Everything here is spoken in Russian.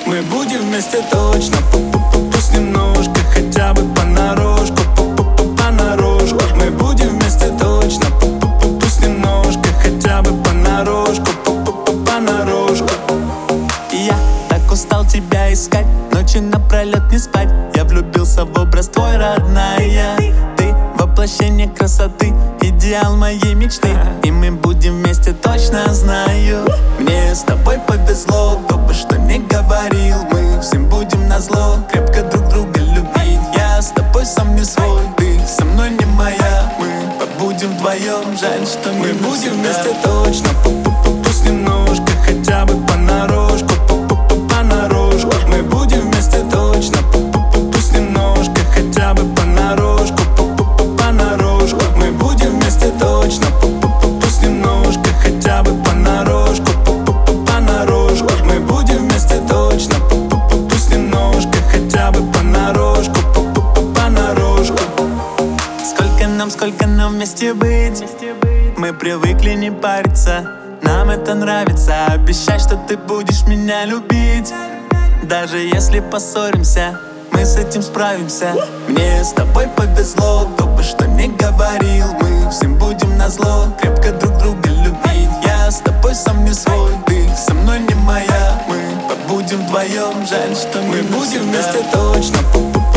Мы будем вместе точно, пусть немножко, хотя бы понарошку, понарошку. Мы будем вместе точно, пусть немножко, хотя бы понарошку, понарошку. Я так устал тебя искать, ночи напролет не спать. Я влюбился в образ твой, родная. Ты воплощение красоты, идеал моей мечты. И мы будем вместе, точно знаю. Мне с тобой повезло, кто бы что ни говорил. Мы всем будем назло, крепко друг друга любить. Я с тобой сам не свой, ты со мной не моя. Мы побудем вдвоем, жаль, что Мы не будем навсегда. вместе точно, пусть немножко, хотя бы понарошку, понарошку. Мы будем вместе точно, пусть немножко, хотя бы понарошку, понарошку. Мы будем вместе точно, пусть немножко, хотя бы понарошку, понарошку. Мы будем вместе точно, пусть немножко, хотя бы понарошку, понарошку. Сколько нам вместе быть? Мы привыкли не париться, нам это нравится. Обещай, что ты будешь меня любить. Даже если поссоримся, мы с этим справимся. Мне с тобой повезло, кто бы что ни говорил. Мы всем будем назло, крепко друг друга любить. Я с тобой сам не свой, ты со мной не моя. Мы побудем вдвоем, жаль, что Мы не будем навсегда. вместе точно,